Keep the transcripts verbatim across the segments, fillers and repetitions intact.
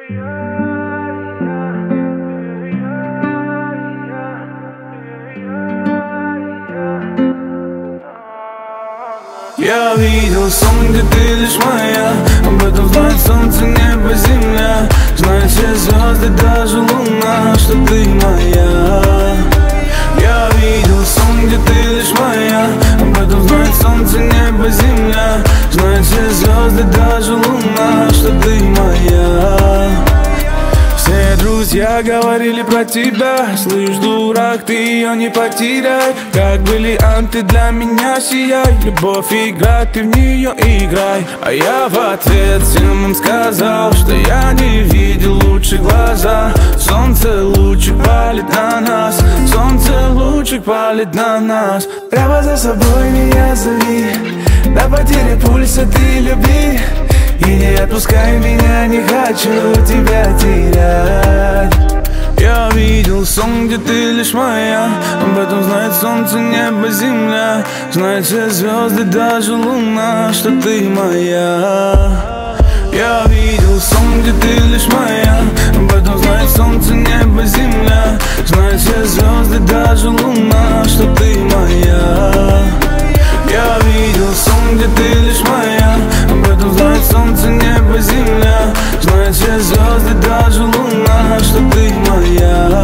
Я видел сон, где ты лишь моя. Об этом знает солнце, небо, земля. Знают все звезды, даже луна, что ты моя. Я видел сон, где ты лишь моя. Об этом знает солнце, небо, земля. Знают все звезды, даже луна, что ты моя. Все друзья говорили про тебя. Слышь, дурак, ты ее не потеряй. Как бриллианты для меня сияй. Любовь игра, ты в нее играй. А я в ответ всем им сказал, что я не видел лучше глаза. Солнце лучик палит на нас. Солнце лучик палит на нас. Прямо за собой меня зови. До потери пульса ты люби. И не отпускай меня, не хочу тебя терять. Я видел сон, где ты лишь моя. Об этом знает солнце, небо, земля. Знают все звезды, даже луна, что ты моя. Я видел сон, где ты лишь моя. Об этом знает солнце, небо, земля. Знают все звезды, даже луна, что ты моя. Я видел сон, где ты лишь моя. Об этом знает солнце, небо, земля. Знают все звезды, даже луна, что ты моя.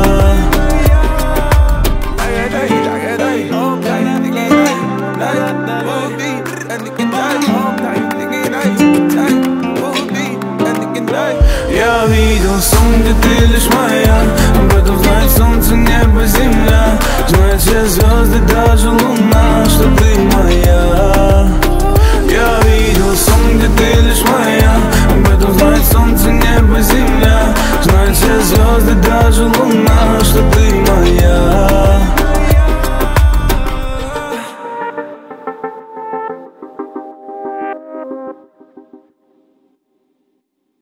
Я видел сон, где ты лишь моя. Об этом знает солнце, небо, земля. Знают все звезды, даже луна, что ты моя. Я видел сон, где ты лишь моя. Об этом знает солнце, небо, земля. Знают все звезды, даже луна.